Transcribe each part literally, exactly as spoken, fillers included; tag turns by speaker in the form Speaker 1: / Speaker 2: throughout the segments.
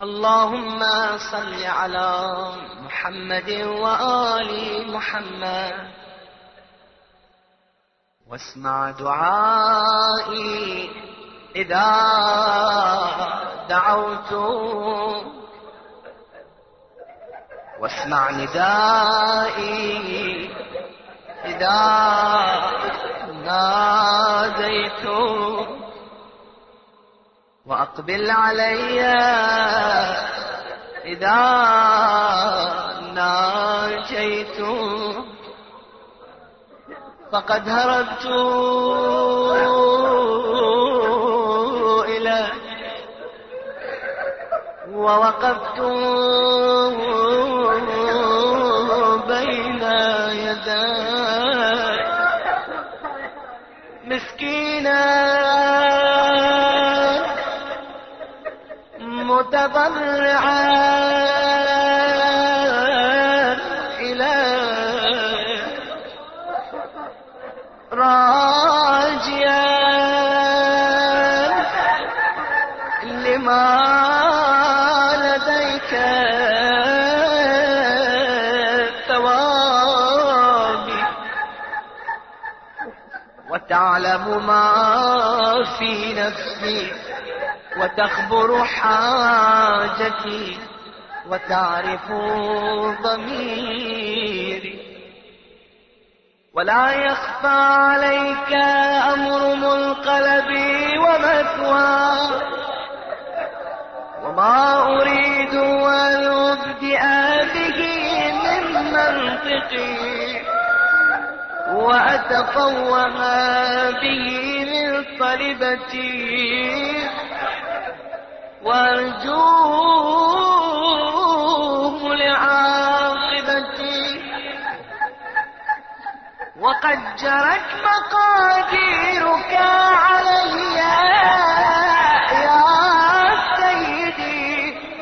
Speaker 1: اللهم صل على محمد وآل محمد واسمع دعائي إذا دعوت، واسمع ندائي إذا ناديت، وأقبل علي إذا ناجيت، فقد هربت إليك ووقفت بين يديك مسكينا متضرعا إليك راجيا لما لديك ثوابي، وتعلم ما في نفسي وتخبر حاجتي وتعرف ضميري، ولا يخفى عليك أمر منقلب ومثوى، وما أريد أن أبدئ به من منطقي وأتفوه به من طلبتي وأرجوه لعاقبتي، وقد جرت مقاديرك علي يا سيدي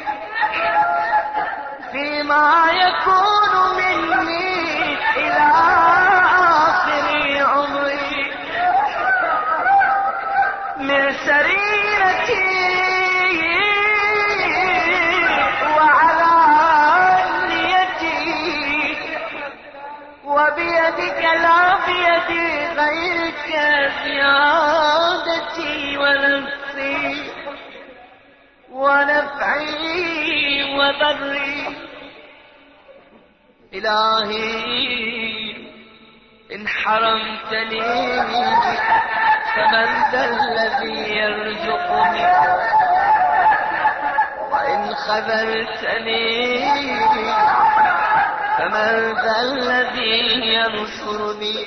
Speaker 1: فيما يكون مني إلى آخر عمري، من سريرتي وبيدك لا بيدي غيرك زيادتي ونفسي ونفعي وضري. إلهي إن حرمتني فمن ذا الذي يرزقني، وإن خذلتني فمن ذا الذي ينصرني.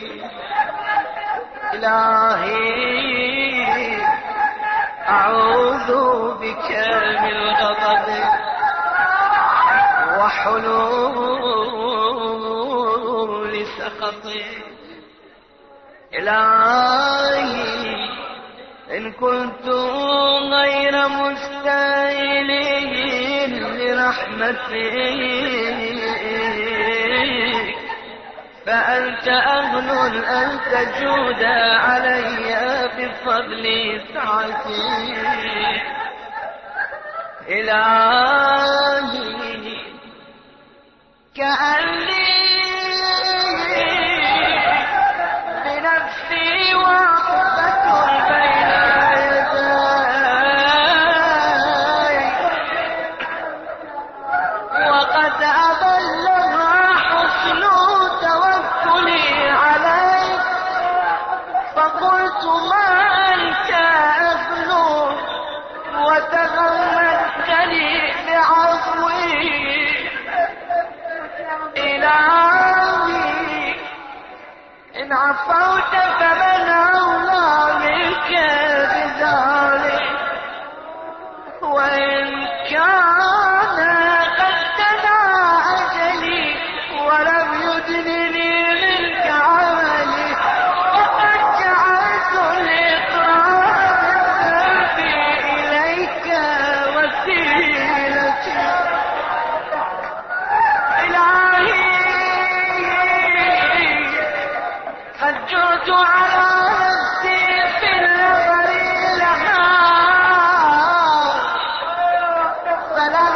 Speaker 1: إلهي أعوذ بك من غضبك وحلول سخطك. إلهي إن كنت غير مستاهل لرحمتك فأنت أهل أن تجود علي بفضل سعتك. إلهي كأني بنفسي واقفة بين يديك وقد أضلها حسن توكلي عليك، فقلت ما أنت أهل وتغمدتني بعفوي. إلهي إن عفوت فمن أولى منك بذلك، وإن كان قد دنا أجلي ولم يدنني منك عملي، فقد جعلت الإقرار إليك وسيلتي. إلهي قد جرت على نفسي في النظر لها فلا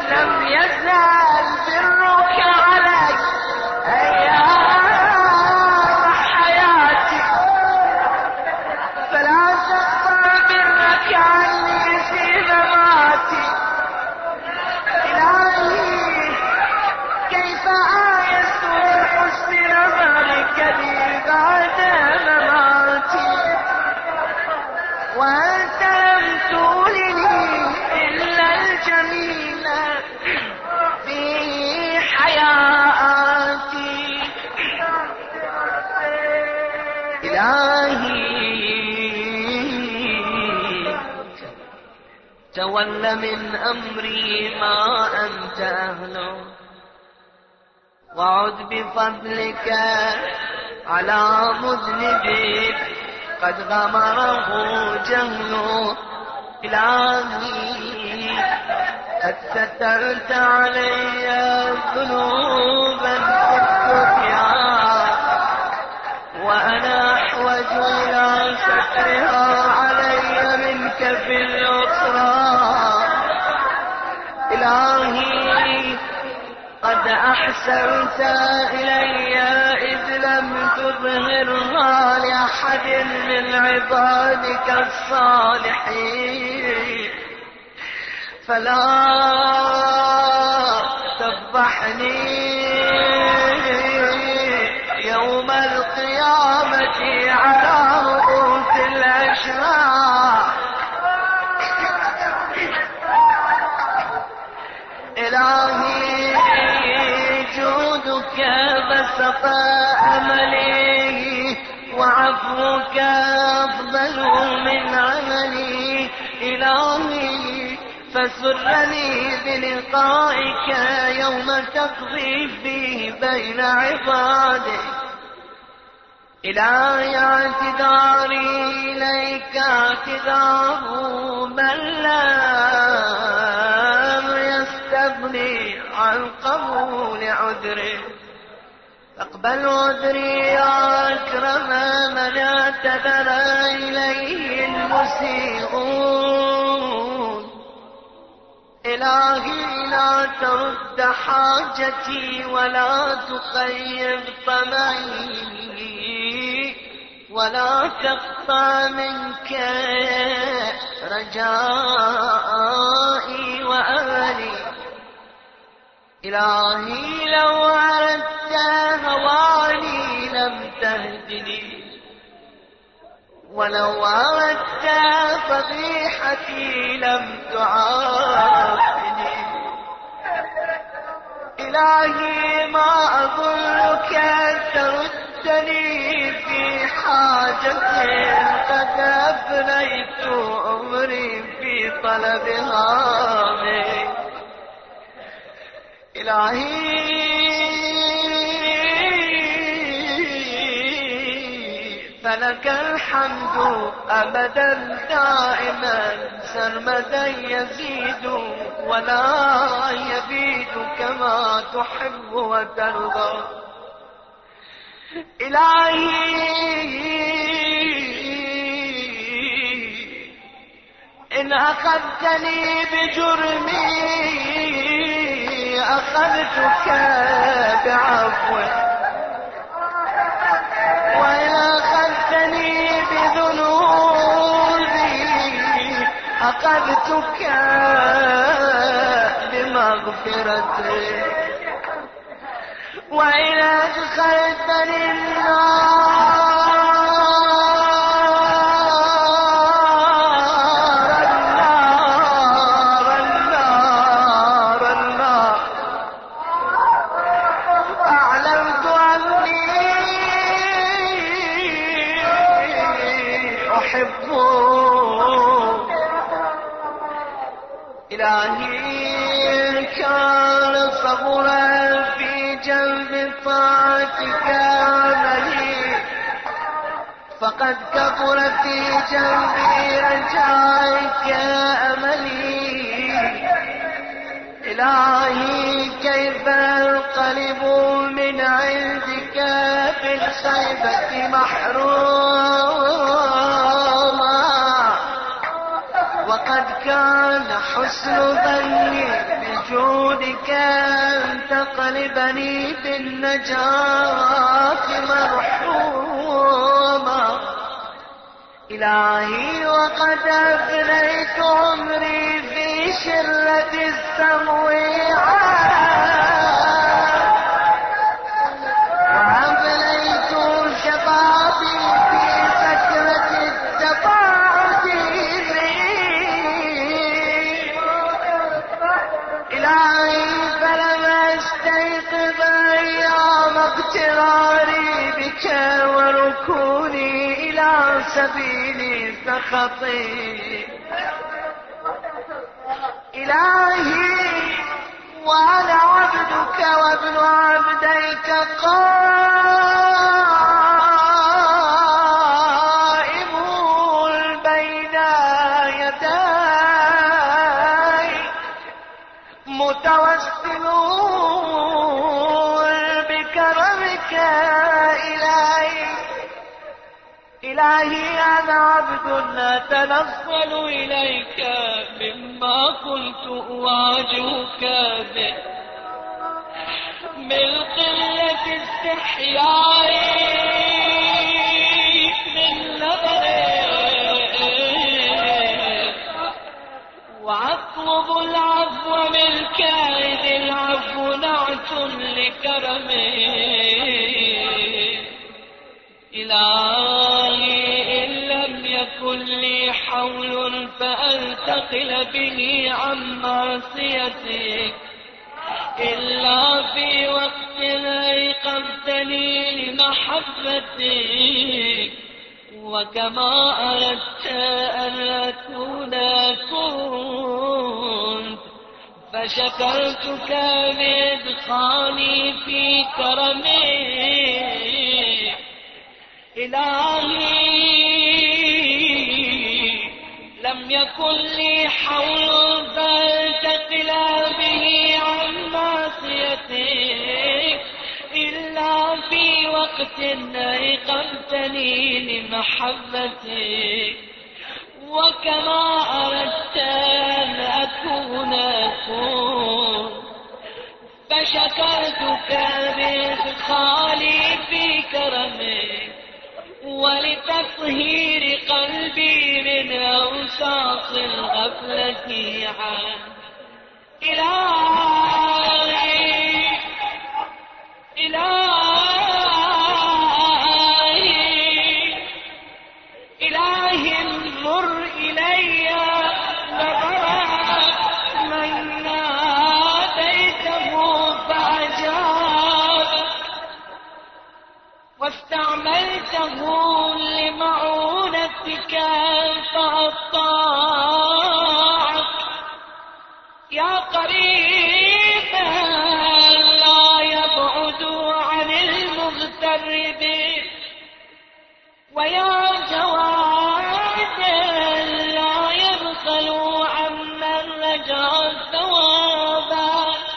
Speaker 1: لم يزل برك علي أيام حياتي، فلا تقطع برك عني في مماتي. إلهي كيف آيست من حسن نظرك لي بعد مماتي، وأنت لم تولني إلا الجميل في حياتي. إلهي تول من أمري ما أنت أهله، وعد بفضلك على مذنب قد غمره جهله. إلهي قد سترت علي ذنوبا في الدنيا، وأنا أحوج إلى سترها علي منك في الأخرى. إلهي قد أحسنت إلي إذ لم تظهرها لأحد من عبادك الصالحين، فلا تفضحني يوم القيامة على رؤوس الأشرار. إلهي جودك بسط أملي، وعفوك أفضل من عملي. إلهي فسرني بلقائك يوم تقضي فيه بين عبادك. إلهي اعتذاري إليك اعتذار من لم يستغني عن قبول عذره، فاقبل عذري يا أكرم من اعتذر إليه المسيئون. إلهي لا ترد حاجتي ولا تخيب طمعي، ولا تقطع منك رجائي وأملي. إلهي لو أردت هواني لم تهدني، ولو أردت فضيحتي لم تعافني. إلهي ما أظنك أن تردني في حاجة قد أفنيت عمري في طلبها منك. إلهي فلك الحمد أبدا دائما سرمدا يزيد ولا يبيد كما تحب وترضى. إلهي إن أخذتني بجرمي أخذتك بعفوك، وإن أخذتني بذنوبي أخذتك بمغفرتك، وإن أدخلتني النار إلهي كان صبرا في جنب طاعتك عملي، فقد كبر في جنبي رجائك أملي. إلهي كيف انقلب من عندك بالخيبة محروما، وقد كان حسن ظني جودك أن تقلبني بالنجاة مرحوما. إلهي وقد أفنيت عمري في شرة السمويعات، وأفنيت شبابي في سكرة التباعد. إلهي فلم أستيقظ أيام اغتراري بك وركوني إلى سبيل سخطي. إلهي وأنا عبدك وابن عبديك قائم بين يداي متوسل بكرمك. إلهي إلهي أنا عبد أتنصل إليك مما كنت أواجهك به من قلة استحيائي من نظرك، وأطلب العفو من كائد العفو نعت لكرمك. إلهي إن لم يكن لي حول فأنتقل به عن معصيتك إلا في وقت أيقظتني لمحبتك، وكما أردت أن أكون كنت، فشكرتك بإدخالي في كرمك. إلهي لم يكن لي حول فانتقل به عن معصيتك إلا في وقت أيقظتني لمحبتك، وكما أردت أن أكون كنت، فشكرتك بإدخالي في كرمك ولتطهير قلبي من أوساط الغفلة عنك. إلهي إلهي إلهي انظر إلي نظرا من ناديته فأجاب، واستعملته لمعونتك فأطاعك. يا قريبا لا يبعد عن المغترب، ويا جوادا لا يبخل عمن رجا ثوابا.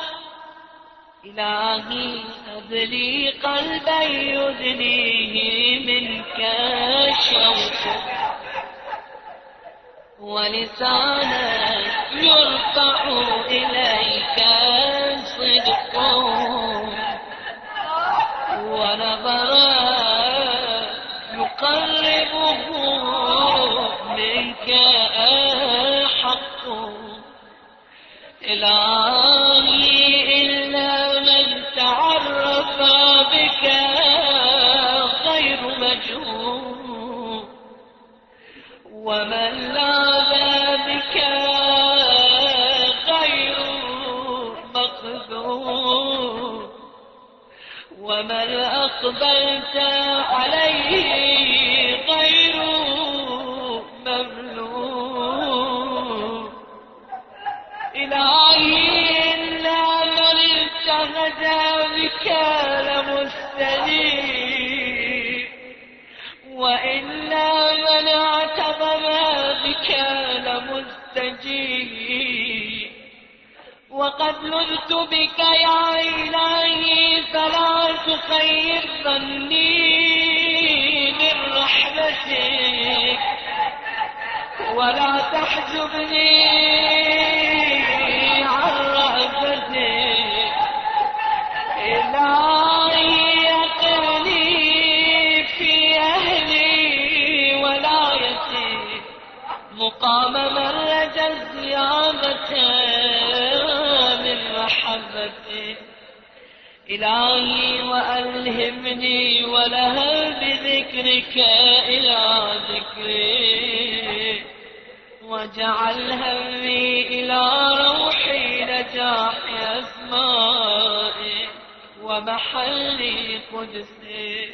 Speaker 1: إلهي هب لي قلبا يدنيه منك الشوق، ولسانا يرفع إليك صدق، ونظرا يقربه منك الحق. إلهي إلا من تعرف بك غير مجهول، ومن لاذ بك غير مقدور، ومن أقبلت عليه غير مملوك. إلهي إلا من التهد بك لمستجيب، وإلا من اعتبر بك لمستجيب. وقد لذت بك يا إلهي فلا تخيب ظني من رحمتك، ولا تحجبني عن رأفتك. محبتي. إلهي وألهمني ولهب بذكرك إلى ذكري، واجعل همي إلى روحي نجاح أسمائي ومحل قدسي.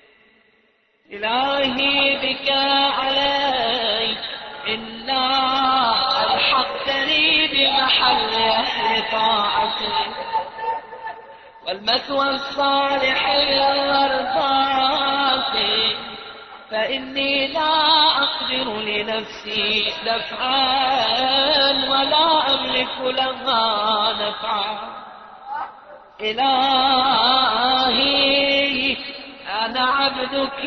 Speaker 1: إلهي بك عليك إنا ألحقتني بمحل أهل طاعتك، والمثوى الصالح الغرفات، فإني لا أقدر لنفسي دفعا ولا أملك لها نفعا. إلهي أنا عبدك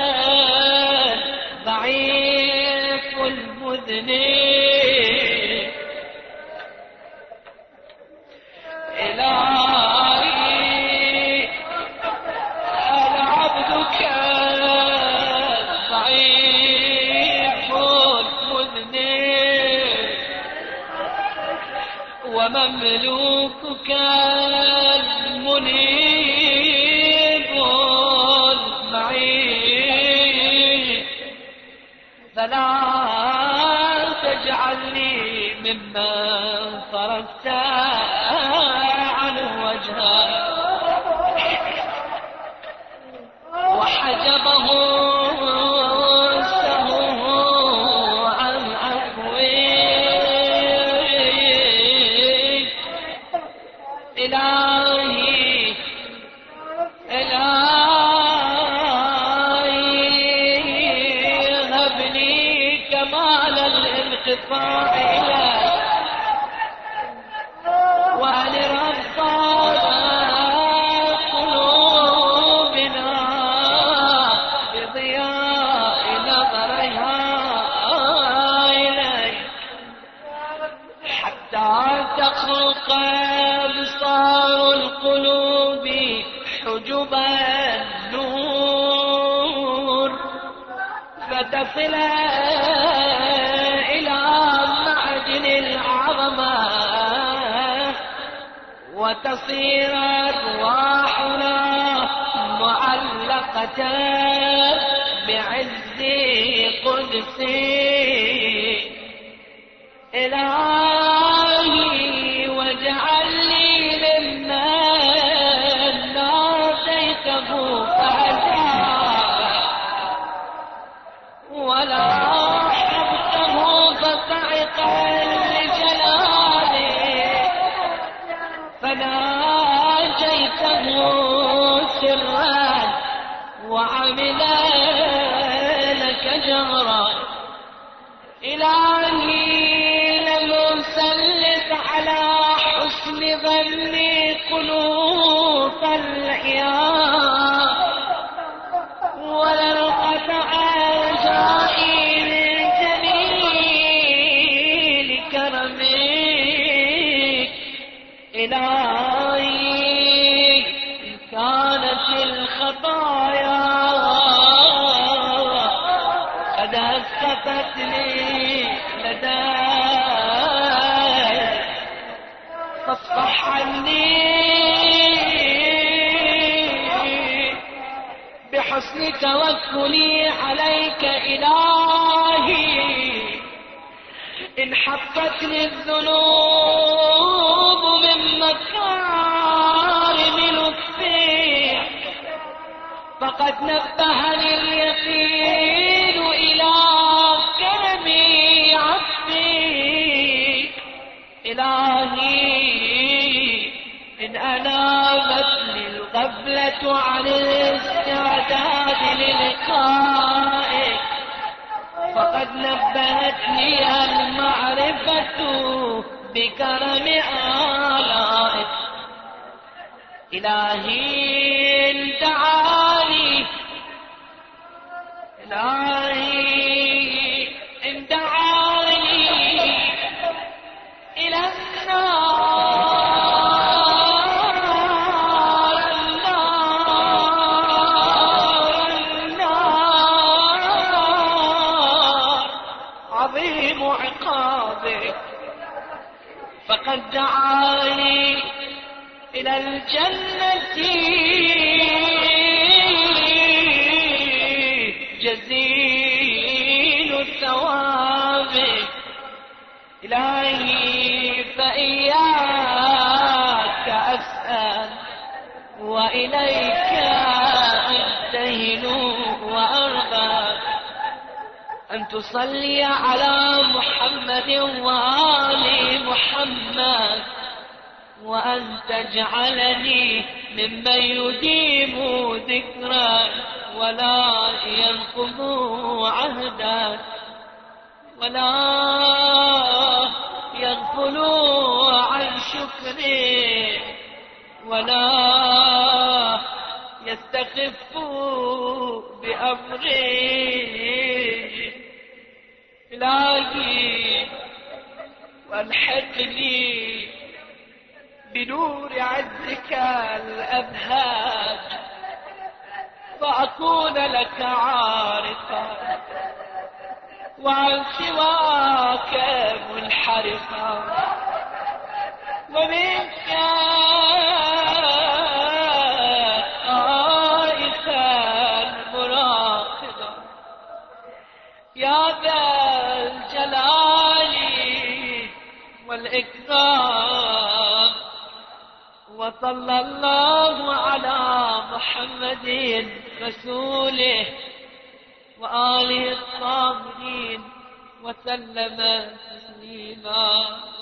Speaker 1: ضعيف المذنب، إلهي أنا عبدك ضعيف المذنب، ومملوكك المنيب المعين، فلا تجعلني ممن صرفت عنه وجهك وحجبه سهوه عن عفوك. إلهي إلهي هبني كمال الانقطاع إليك، وأنر أبصار قلوبنا بضياء نظرها إليك، حتى تخلق أبصار القلوب حجب النور، فتصل إلى معدن العظمة، وتصير أرواحنا معلقة بعز قدسي. إلهي واجعل لي ممن ناديته فأجاب، ولا حبته فصعق لجلاله، فناجيته سرا وعمل لك جهرا. إلهي لم يسلط على حسن ظني قلوب العيان، ولا القطع جائر جميل كرمك. إلهي إن كانت الخطايا قد هزفتني لديك، فاصفح عني بحسن توكلي عليك. إلهي إن حفتني الذنوب من مكارم لطفك، فقد نبهني اليقين إلى كرم عفوك. إلهي إن أنابتني الغفلة عن الاستعداد للقائك، فقد نبهتني المعرفة بكرم آلائك. إلهي إن دعاني إلهي إن دعاني إلى النار النار النار عظيم عقابك، فقد دعاني إلى الجنة جزيل الثواب. إلهي فإياك أسأل وإليك أبتهل وأرغب أن تصلي على محمد وآل محمد، وأن تجعلني ممن يديم ذكرا ولا ينقض عهدا ولا يغفل عن شكري ولا يستخف بأمري. إلهي والحقني بنور عزك الأبهاج فأكون لك عارفا وعن سواك منحرفا، ومنك خائفا مراقبا يا ذا الجلال والإكرام. وصلى الله على محمد رسوله وآله الطاهرين وسلم تسليما.